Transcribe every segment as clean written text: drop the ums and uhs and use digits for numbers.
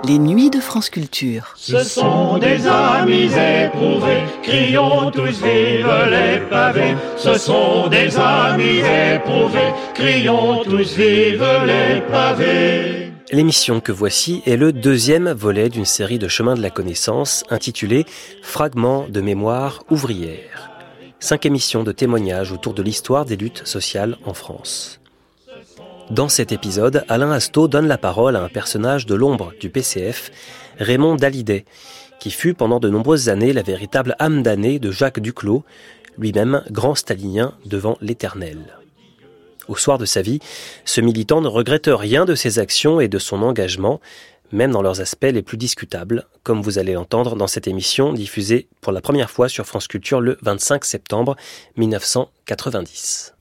Les nuits de France Culture. Ce sont des amis éprouvés, crions tous vive les pavés. Ce sont des amis éprouvés, crions tous vive les pavés. L'émission que voici est le deuxième volet d'une série de chemins de la connaissance intitulée « Fragments de mémoire ouvrière ». 5 émissions de témoignages autour de l'histoire des luttes sociales en France. Dans cet épisode, Alain Asto donne la parole à un personnage de l'ombre du PCF, Raymond Dallidet, qui fut pendant de nombreuses années la véritable âme damnée de Jacques Duclos, lui-même grand stalinien devant l'éternel. Au soir de sa vie, ce militant ne regrette rien de ses actions et de son engagement, même dans leurs aspects les plus discutables, comme vous allez l'entendre dans cette émission diffusée pour la première fois sur France Culture le 25 septembre 1990.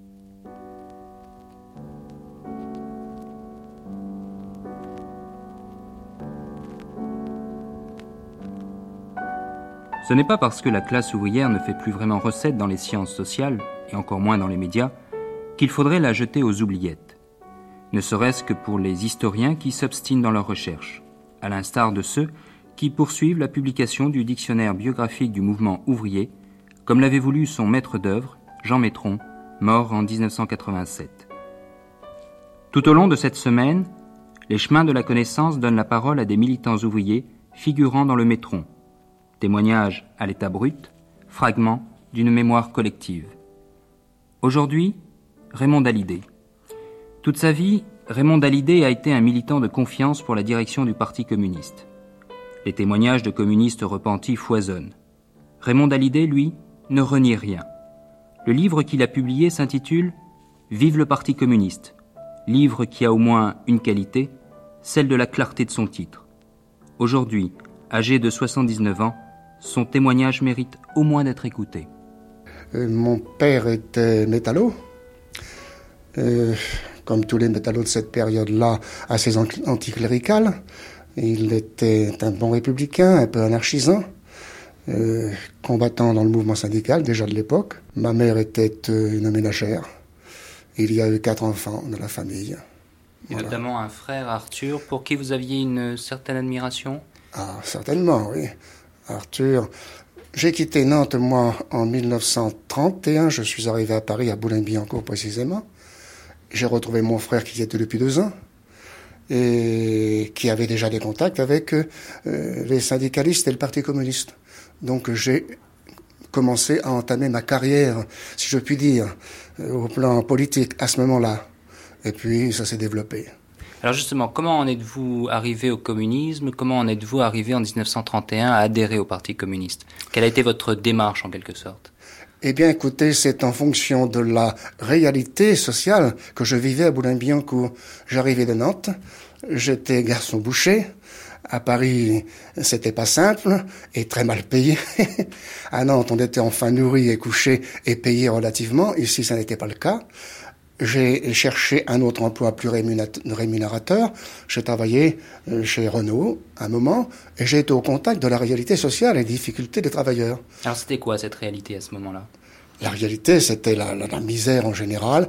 Ce n'est pas parce que la classe ouvrière ne fait plus vraiment recette dans les sciences sociales, et encore moins dans les médias, qu'il faudrait la jeter aux oubliettes. Ne serait-ce que pour les historiens qui s'obstinent dans leurs recherches, à l'instar de ceux qui poursuivent la publication du dictionnaire biographique du mouvement ouvrier, comme l'avait voulu son maître d'œuvre, Jean Métron, mort en 1987. Tout au long de cette semaine, les chemins de la connaissance donnent la parole à des militants ouvriers figurant dans le Métron. Témoignages à l'état brut, fragments d'une mémoire collective. Aujourd'hui, Raymond Dallidet. Toute sa vie, Raymond Dallidet a été un militant de confiance pour la direction du Parti communiste. Les témoignages de communistes repentis foisonnent. Raymond Dallidet, lui, ne renie rien. Le livre qu'il a publié s'intitule « Vive le Parti communiste », livre qui a au moins une qualité, celle de la clarté de son titre. Aujourd'hui, âgé de 79 ans, son témoignage mérite au moins d'être écouté. Mon père était métallo. Comme tous les métallos de cette période-là, assez anticlérical. Il était un bon républicain, un peu anarchisant, combattant dans le mouvement syndical, déjà de l'époque. Ma mère était une ménagère. Il y a eu 4 enfants dans la famille. Et voilà. Notamment un frère, Arthur, pour qui vous aviez une certaine admiration ? Ah, certainement, oui. Arthur, j'ai quitté Nantes, moi, en 1931. Je suis arrivé à Paris, à Boulogne-Billancourt précisément. J'ai retrouvé mon frère qui y était depuis 2 ans et qui avait déjà des contacts avec les syndicalistes et le Parti communiste. Donc j'ai commencé à entamer ma carrière, si je puis dire, au plan politique à ce moment-là. Et puis ça s'est développé. Alors justement, comment en êtes-vous arrivé au communisme ? Comment en êtes-vous arrivé en 1931 à adhérer au Parti communiste ? Quelle a été votre démarche en quelque sorte ? Eh bien écoutez, c'est en fonction de la réalité sociale que je vivais à Boulogne-Billancourt. J'arrivais de Nantes, j'étais garçon boucher. À Paris, c'était pas simple et très mal payé. À Nantes, on était enfin nourri et couché et payé relativement. Ici, ça n'était pas le cas. J'ai cherché un autre emploi plus rémunérateur. J'ai travaillé chez Renault un moment et j'ai été au contact de la réalité sociale et des difficultés des travailleurs. Alors c'était quoi cette réalité à ce moment-là ? La réalité, c'était la misère en général.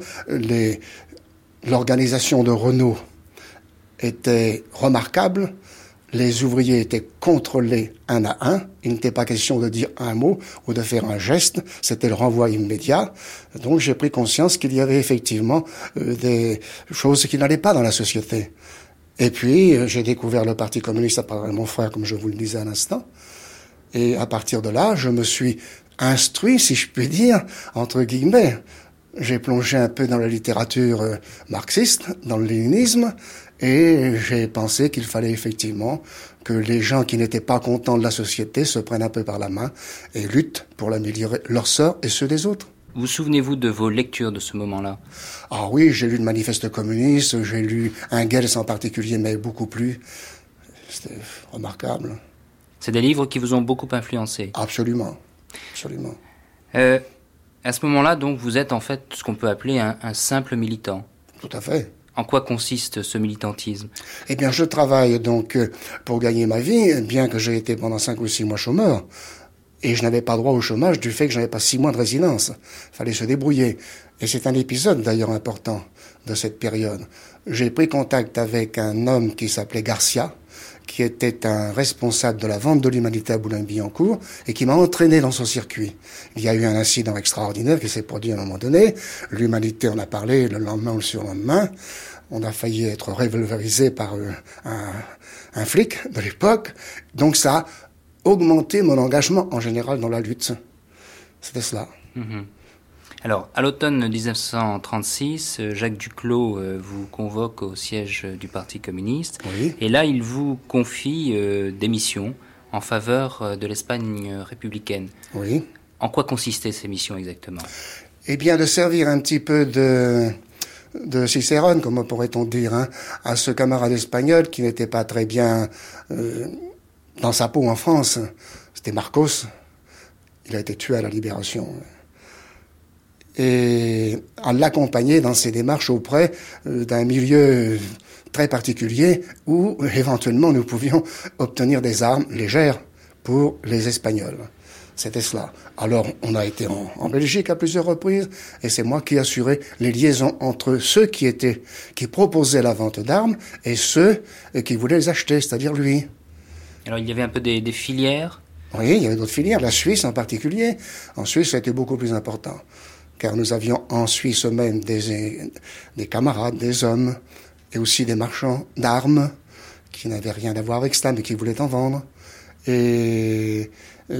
L'organisation de Renault était remarquable. Les ouvriers étaient contrôlés un à un. Il n'était pas question de dire un mot ou de faire un geste. C'était le renvoi immédiat. Donc j'ai pris conscience qu'il y avait effectivement des choses qui n'allaient pas dans la société. Et puis j'ai découvert le Parti communiste à travers mon frère, comme je vous le disais à l'instant. Et à partir de là, je me suis instruit, si je puis dire, entre guillemets. J'ai plongé un peu dans la littérature marxiste, dans le léninisme, et j'ai pensé qu'il fallait effectivement que les gens qui n'étaient pas contents de la société se prennent un peu par la main et luttent pour améliorer leur sort et ceux des autres. Vous souvenez-vous de vos lectures de ce moment-là ? Ah oui, j'ai lu le Manifeste communiste, j'ai lu Engels en particulier, mais beaucoup plus. C'était remarquable. C'est des livres qui vous ont beaucoup influencé ? Absolument, absolument. À ce moment-là, donc, vous êtes en fait ce qu'on peut appeler un simple militant. Tout à fait. En quoi consiste ce militantisme ? Eh bien, je travaille donc pour gagner ma vie, bien que j'ai été pendant 5 ou 6 mois chômeur. Et je n'avais pas droit au chômage du fait que je n'avais pas 6 mois de résidence. Il fallait se débrouiller. Et c'est un épisode d'ailleurs important de cette période. J'ai pris contact avec un homme qui s'appelait Garcia, qui était un responsable de la vente de l'humanité à Boulogne-Billancourt et qui m'a entraîné dans son circuit. Il y a eu un incident extraordinaire qui s'est produit à un moment donné. L'humanité en a parlé le lendemain ou le surlendemain. On a failli être revolverisé par un flic de l'époque. Donc ça a augmenté mon engagement en général dans la lutte. C'était cela. Mmh. Alors, à l'automne 1936, Jacques Duclos vous convoque au siège du Parti communiste. Oui. Et là, il vous confie des missions en faveur de l'Espagne républicaine. Oui. En quoi consistaient ces missions exactement ? Eh bien, de servir un petit peu de Cicérone, comment pourrait-on dire, hein, à ce camarade espagnol qui n'était pas très bien dans sa peau en France. C'était Marcos. Il a été tué à la Libération. Et à l'accompagner dans ses démarches auprès d'un milieu très particulier où éventuellement nous pouvions obtenir des armes légères pour les Espagnols. C'était cela. Alors on a été en Belgique à plusieurs reprises et c'est moi qui assurais les liaisons entre ceux qui proposaient la vente d'armes et ceux qui voulaient les acheter, c'est-à-dire lui. Alors il y avait un peu des filières ? Oui, il y avait d'autres filières, la Suisse en particulier. En Suisse, ça a été beaucoup plus important. Car nous avions en Suisse même des camarades, des hommes, et aussi des marchands d'armes qui n'avaient rien à voir avec cela, mais qui voulaient en vendre. Et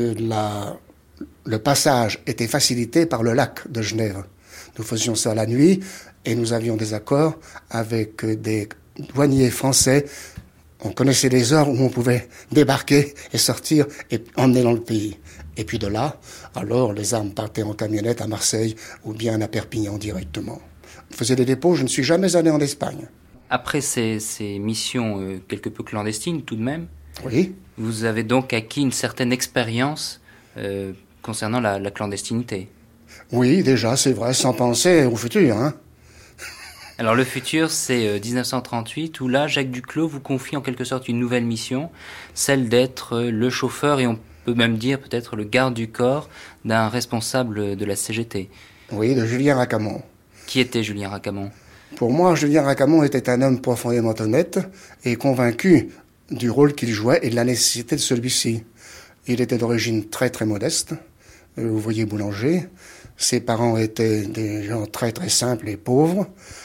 le passage était facilité par le lac de Genève. Nous faisions ça la nuit, et nous avions des accords avec des douaniers français. On connaissait les heures où on pouvait débarquer et sortir et emmener dans le pays. Et puis de là, alors les armes partaient en camionnette à Marseille ou bien à Perpignan directement. On faisait des dépôts, je ne suis jamais allé en Espagne. Après ces missions quelque peu clandestines tout de même, oui. Vous avez donc acquis une certaine expérience concernant la clandestinité. Oui, déjà, c'est vrai, sans penser au futur, hein. Alors le futur, c'est 1938, où là, Jacques Duclos vous confie en quelque sorte une nouvelle mission, celle d'être le chauffeur et on peut même dire peut-être le garde du corps d'un responsable de la CGT. Oui, de Julien Racamon. Qui était Julien Racamon ? Pour moi, Julien Racamon était un homme profondément honnête et convaincu du rôle qu'il jouait et de la nécessité de celui-ci. Il était d'origine très très modeste, ouvrier boulanger. Ses parents étaient des gens très très simples et pauvres.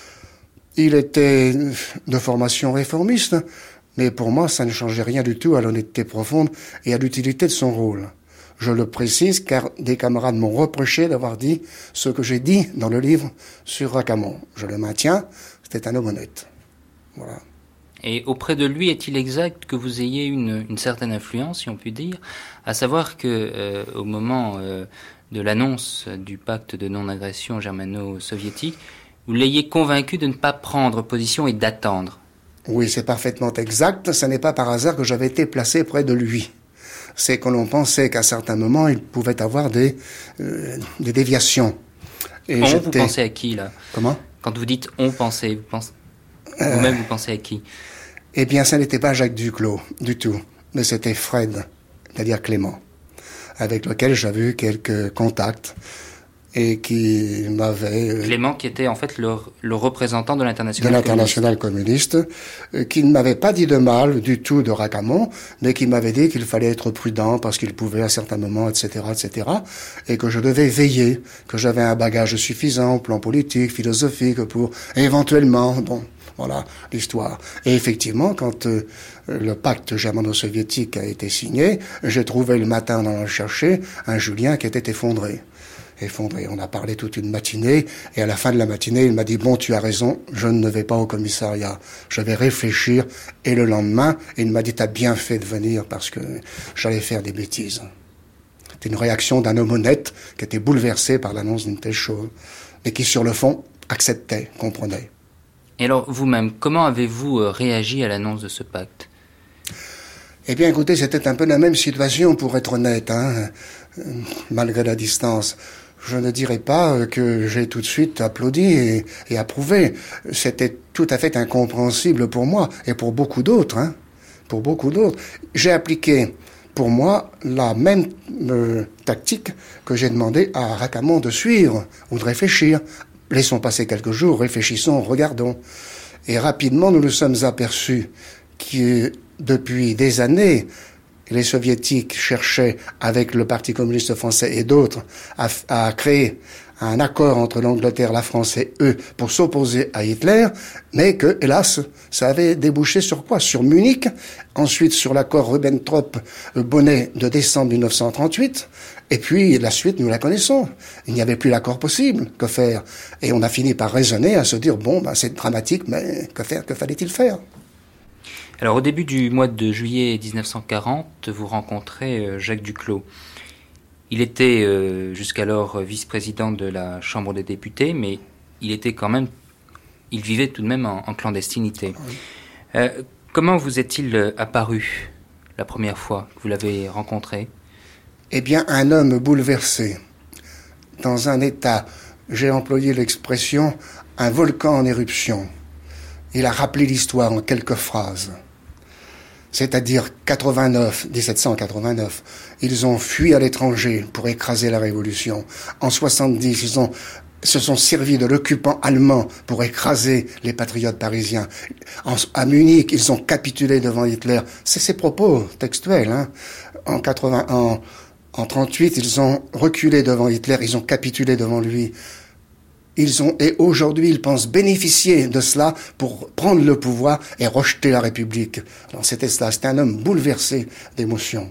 Il était de formation réformiste, mais pour moi, ça ne changeait rien du tout à l'honnêteté profonde et à l'utilité de son rôle. Je le précise car des camarades m'ont reproché d'avoir dit ce que j'ai dit dans le livre sur Racamon. Je le maintiens, c'était un homme honnête. Voilà. Et auprès de lui, est-il exact que vous ayez une certaine influence, si on peut dire, à savoir que au moment de l'annonce du pacte de non-agression germano-soviétique, vous l'ayez convaincu de ne pas prendre position et d'attendre? Oui, c'est parfaitement exact. Ce n'est pas par hasard que j'avais été placé près de lui. C'est que l'on pensait qu'à certains moments, il pouvait avoir des déviations. Et vous pensez à qui, là? Comment? Quand vous dites « on pensait », vous-même, vous pensez à qui? Eh bien, ça n'était pas Jacques Duclos, du tout. Mais c'était Fred, c'est-à-dire Clément, avec lequel j'avais eu quelques contacts et qui m'avait... Clément qui était en fait le représentant de l'Internationale communiste. De l'Internationale communiste, qui ne m'avait pas dit de mal du tout de Racamon, mais qui m'avait dit qu'il fallait être prudent parce qu'il pouvait à certains moments, etc., et que je devais veiller, que j'avais un bagage suffisant au plan politique, philosophique, pour éventuellement... Bon, voilà l'histoire. Et effectivement, quand le pacte germano-soviétique a été signé, j'ai trouvé le matin en allant le chercher un Julien qui était effondré. On a parlé toute une matinée, et à la fin de la matinée, il m'a dit « Bon, tu as raison, je ne vais pas au commissariat. Je vais réfléchir. » Et le lendemain, il m'a dit « T'as bien fait de venir parce que j'allais faire des bêtises. » C'était une réaction d'un homme honnête qui était bouleversé par l'annonce d'une telle chose, mais qui, sur le fond, acceptait, comprenait. Et alors, vous-même, comment avez-vous réagi à l'annonce de ce pacte? Eh bien, écoutez, c'était un peu la même situation, pour être honnête, hein, malgré la distance. Je ne dirais pas que j'ai tout de suite applaudi et approuvé. C'était tout à fait incompréhensible pour moi et pour beaucoup d'autres. Hein, pour beaucoup d'autres. J'ai appliqué, pour moi, la même tactique que j'ai demandé à Racamon de suivre ou de réfléchir. Laissons passer quelques jours, réfléchissons, regardons. Et rapidement, nous nous sommes aperçus depuis des années, les soviétiques cherchaient, avec le Parti communiste français et d'autres, à créer un accord entre l'Angleterre, la France et eux pour s'opposer à Hitler, mais que, hélas, ça avait débouché sur quoi? Sur Munich, ensuite sur l'accord Ribbentrop-Bonnet de décembre 1938, et puis la suite, nous la connaissons. Il n'y avait plus l'accord possible. Que faire? Et on a fini par raisonner, à se dire, bon, c'est dramatique, mais que faire? Que fallait-il faire? Alors, au début du mois de juillet 1940, vous rencontrez Jacques Duclos. Il était jusqu'alors vice-président de la Chambre des députés, mais il vivait tout de même en clandestinité. Comment vous est-il apparu la première fois que vous l'avez rencontré? Eh bien, un homme bouleversé, dans un état, j'ai employé l'expression, un volcan en éruption. Il a rappelé l'histoire en quelques phrases. C'est-à-dire 1789, ils ont fui à l'étranger pour écraser la Révolution. En 70, se sont servis de l'occupant allemand pour écraser les patriotes parisiens. À Munich, ils ont capitulé devant Hitler. C'est ses propos textuels. Hein. En 38, ils ont reculé devant Hitler, ils ont capitulé devant lui. Et aujourd'hui, ils pensent bénéficier de cela pour prendre le pouvoir et rejeter la République. Alors c'était cela, c'était un homme bouleversé d'émotions.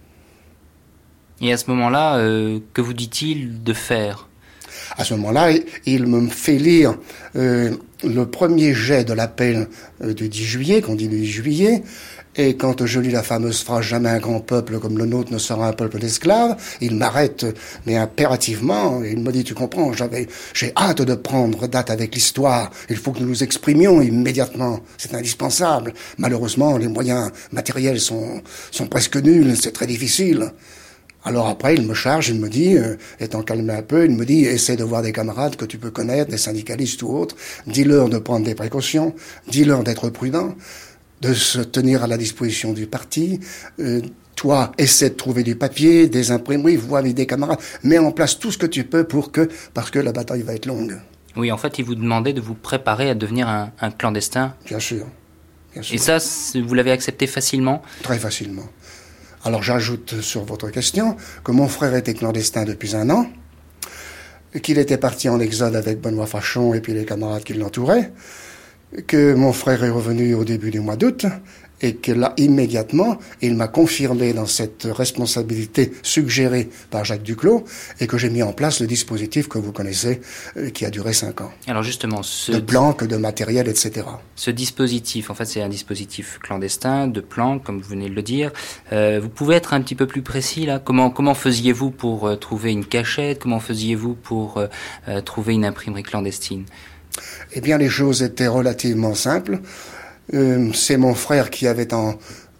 Et à ce moment-là, que vous dit-il de faire? À ce moment-là, il me fait lire le premier jet de l'appel du 10 juillet, qu'on dit le 10 juillet, et quand je lis la fameuse phrase « Jamais un grand peuple comme le nôtre ne sera un peuple d'esclaves », il m'arrête, mais impérativement, et il me dit « Tu comprends, j'ai hâte de prendre date avec l'histoire, il faut que nous nous exprimions immédiatement, c'est indispensable. Malheureusement, les moyens matériels sont presque nuls, c'est très difficile. » Alors après, il me charge, il me dit, étant calmé un peu, il me dit, essaie de voir des camarades que tu peux connaître, des syndicalistes ou autres, dis-leur de prendre des précautions, dis-leur d'être prudents, de se tenir à la disposition du parti, toi, essaie de trouver du papier, des imprimeries, vois avec des camarades, mets en place tout ce que tu peux parce que la bataille va être longue. Oui, en fait, il vous demandait de vous préparer à devenir un clandestin. Bien sûr. Et ça, vous l'avez accepté facilement? Très facilement. Alors j'ajoute sur votre question que mon frère était clandestin depuis 1 an, qu'il était parti en exode avec Benoît Fachon et puis les camarades qui l'entouraient, que mon frère est revenu au début du mois d'août, et que là, immédiatement, il m'a confirmé dans cette responsabilité suggérée par Jacques Duclos, et que j'ai mis en place le dispositif que vous connaissez, qui a duré 5 ans. Alors justement, de planques, de matériel, etc. Ce dispositif, en fait, c'est un dispositif clandestin, de planques, comme vous venez de le dire. Vous pouvez être un petit peu plus précis, là? Comment faisiez-vous pour trouver une cachette? Comment faisiez-vous pour trouver une imprimerie clandestine? Eh bien, les choses étaient relativement simples. C'est mon frère qui avait en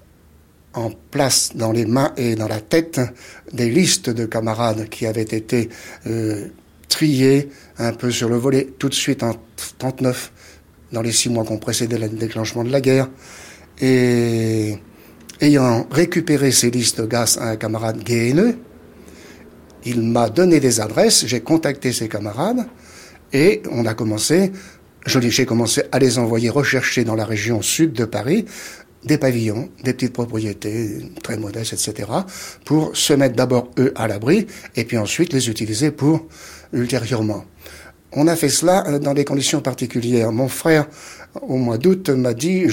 place dans les mains et dans la tête des listes de camarades qui avaient été triés un peu sur le volet tout de suite en 39, dans les 6 mois qui ont précédé le déclenchement de la guerre. Et ayant récupéré ces listes grâce à un camarade gai et haineux, il m'a donné des adresses, j'ai contacté ces camarades et on a commencé... J'ai commencé à les envoyer rechercher dans la région sud de Paris des pavillons, des petites propriétés très modestes, etc., pour se mettre d'abord eux à l'abri et puis ensuite les utiliser pour ultérieurement. On a fait cela dans des conditions particulières. Mon frère, au mois d'août, m'a dit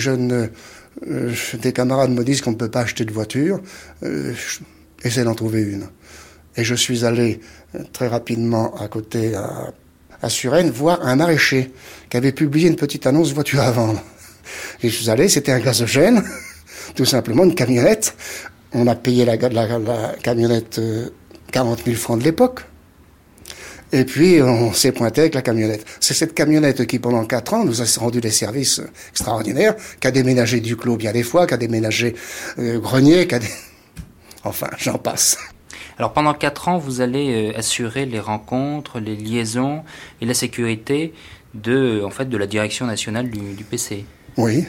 des camarades me disent qu'on ne peut pas acheter de voiture, essaie d'en trouver une. Et je suis allé très rapidement à côté à Suresnes, voir un maraîcher qui avait publié une petite annonce voiture à vendre. Et je suis allé, c'était un gazogène, tout simplement, une camionnette. On a payé la camionnette 40 000 francs de l'époque. Et puis, on s'est pointé avec la camionnette. C'est cette camionnette qui, pendant 4 ans, nous a rendu des services extraordinaires, qui a déménagé Duclos bien des fois, qui a déménagé Grenier, Enfin, j'en passe. Alors pendant 4 ans, vous allez assurer les rencontres, les liaisons et la sécurité de la direction nationale du PC. Oui.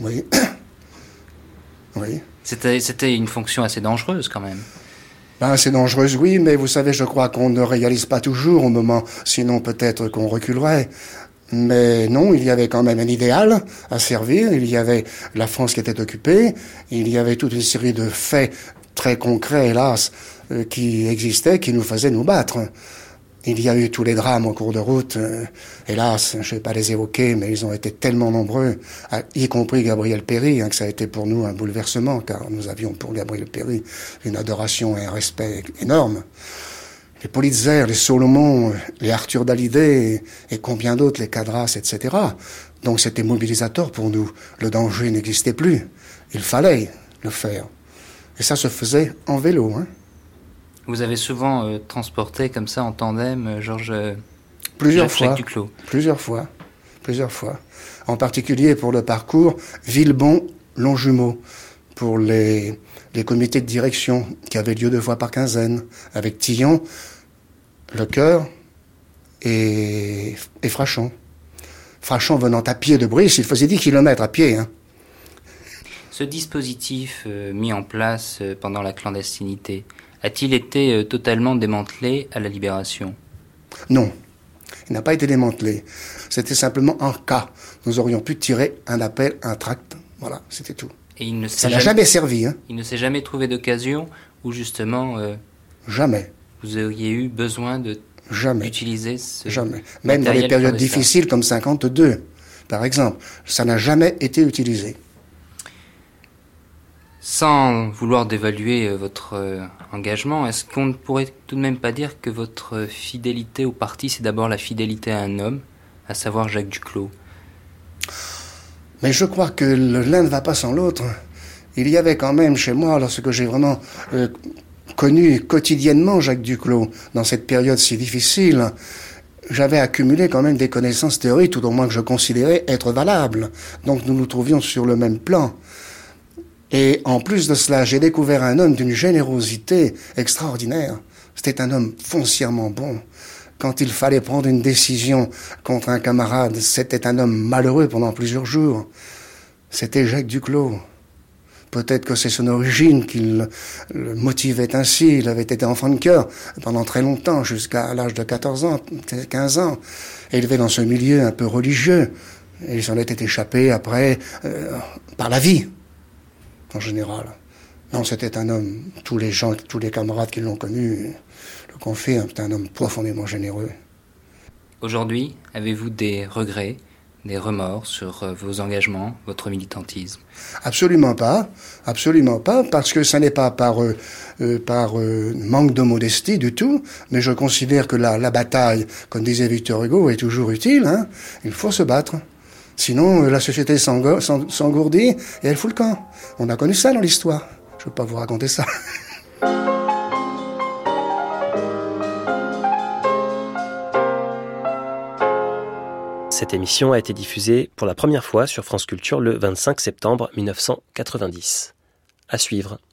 C'était une fonction assez dangereuse quand même. C'est dangereuse, oui, mais vous savez, je crois qu'on ne réalise pas toujours au moment, sinon peut-être qu'on reculerait. Mais non, il y avait quand même un idéal à servir, il y avait la France qui était occupée, il y avait toute une série de faits très concrets, hélas, qui existaient, qui nous faisaient nous battre. Il y a eu tous les drames en cours de route, hélas, je ne vais pas les évoquer, mais ils ont été tellement nombreux, y compris Gabriel Péri, que ça a été pour nous un bouleversement, car nous avions pour Gabriel Péri une adoration et un respect énorme. Les Politzer, les Solomon, les Arthur Dalidé et combien d'autres, les Cadras, etc. Donc c'était mobilisateur pour nous. Le danger n'existait plus. Il fallait le faire. Et ça se faisait en vélo. Vous avez souvent transporté comme ça en tandem Georges Jacques Duclos. Plusieurs fois. En particulier pour le parcours Villebon-Longjumeau, pour les comités de direction qui avaient lieu 2 fois par quinzaine, avec Tillon, Lecoeur et Frachon. Frachon venant à pied de Brice, il faisait 10 km à pied. Ce dispositif mis en place pendant la clandestinité, a-t-il été totalement démantelé à la Libération ? Non, il n'a pas été démantelé. C'était simplement un cas. Nous aurions pu tirer un appel, un tract. Voilà, c'était tout. Et ça n'a jamais servi. Il ne s'est jamais trouvé d'occasion où justement... jamais. Vous auriez eu besoin d'utiliser ce Jamais. Même dans les périodes difficiles comme 52, par exemple. Ça n'a jamais été utilisé. Sans vouloir dévaluer votre engagement, est-ce qu'on ne pourrait tout de même pas dire que votre fidélité au parti, c'est d'abord la fidélité à un homme, à savoir Jacques Duclos ? Mais je crois que l'un ne va pas sans l'autre. Il y avait quand même chez moi, lorsque j'ai vraiment connu quotidiennement Jacques Duclos, dans cette période si difficile, j'avais accumulé quand même des connaissances théoriques, tout au moins que je considérais être valables. Donc nous nous trouvions sur le même plan. Et en plus de cela, j'ai découvert un homme d'une générosité extraordinaire. C'était un homme foncièrement bon. Quand il fallait prendre une décision contre un camarade, c'était un homme malheureux pendant plusieurs jours. C'était Jacques Duclos. Peut-être que c'est son origine qui le motivait ainsi. Il avait été enfant de cœur pendant très longtemps, jusqu'à l'âge de 14 ans, 15 ans, élevé dans ce milieu un peu religieux. Et il s'en était échappé après par la vie, en général. Non, c'était un homme, tous les camarades qui l'ont connu le confirment, c'était un homme profondément généreux. Aujourd'hui, avez-vous des regrets, des remords sur vos engagements, votre militantisme ? Absolument pas, parce que ça n'est pas par manque de modestie du tout, mais je considère que la bataille, comme disait Victor Hugo, est toujours utile. Il faut se battre. Sinon, la société s'engourdit et elle fout le camp. On a connu ça dans l'histoire. Je ne veux pas vous raconter ça. Cette émission a été diffusée pour la première fois sur France Culture le 25 septembre 1990. À suivre.